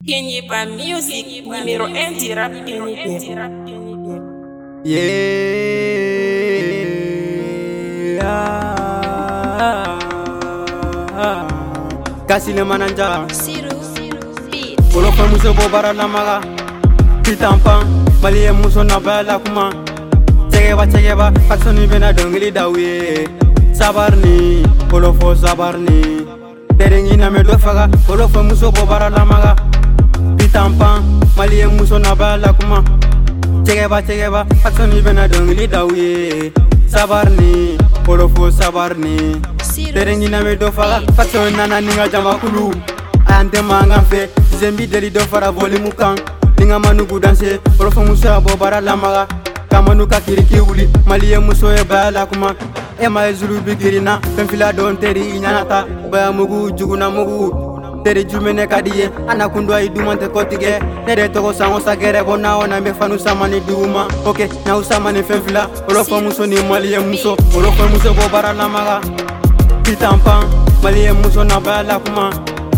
Kenyipa Music, numéro 1 du rap Kenyipa. Kasile mananja Siru Beat. Olo fa muso bo bara la maga Pitampan Maliye muso na bala kuma Chegeba Aksoni bena dongili dawe Sabarni Olo fo sabarni Terengi na me dofaga Olo fa muso bo bara la maga Pitampan Maliye muso na bala kuma Chegeba Aksoni bena dongili dawe Sabarni Olo fo sabarni Terengi na me dofaga Aksoni nana ninga jama kulu Ante manga fe Zembi deli do fara voli mukan Ninga manugu danse Olofa musa bo bara lamaga Kamanu ka kiriki wuli Maliye muso e bala kuma Ema e zulu bigirina Fenfila don teri inyanata Baya mugu juguna mugu Teri jumene kadiye Ana kundwa idumante kotige Nere toko sango sagere Bona ona mefanu samani duma Ok na usamani fenfila Olofa muso ni maliye muso Olofa muso bo bara lamaga Pitampan Maliye muso na bala kuma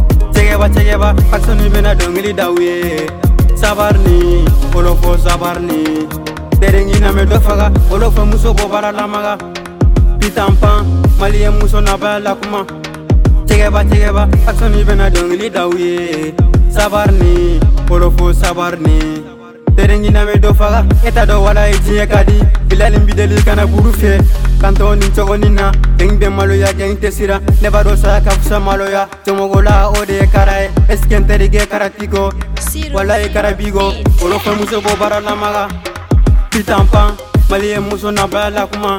Chegeba Aksoni bena dongili dawe Sabarni Olo fo sabarni Terengi na me dofaga Olo fo muso bo bara lamaga Pitampan Maliye muso na bala kuma Chegeba Aksoni bena dongili dawe Sabarni Olo fo sabarni Terengi na me dofaga Eta do wala ejie kadi Bilali mbideli kana burufe Kanto ni chogo nina Geng de maloya geng tesira Neba dosa kafusa maloya Chomogola ode karae Esken terige karatigo Wala e karabigo Olo fe muso bo bara lamaga Pitampan Maliye muso na bala kuma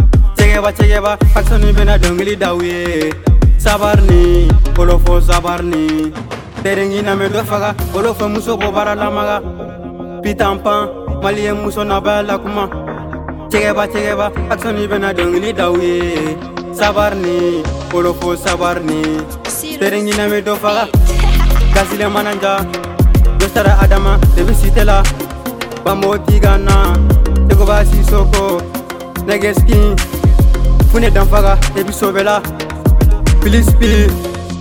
Chegeba Aksoni bena dongili dawe Sabarni Olo fo sabarni Terengi na me dofaga Olo fe muso bo bara lamaga Pitampan Maliye muso na bala kuma Chegeba Aksoni bena dongili dawe Sabarni Olo fo sabarni Terengi na me dofaga Kasile mananja Dostara Adama Debi sitela Bambo tigana Tegoba sisoko Negeski Fune danfaga Debi sobela Filispi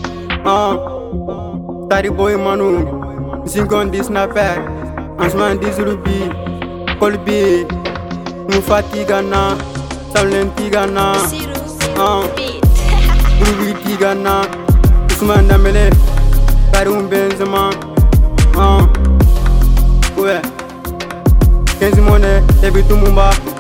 Tari boy manu Zingon di snapper Ansman di zulubi Kolbi Mufati gana Saulen tigana Brubi tigana Usman damele Karum Benzema Ouais Kenzimone Ebitumumba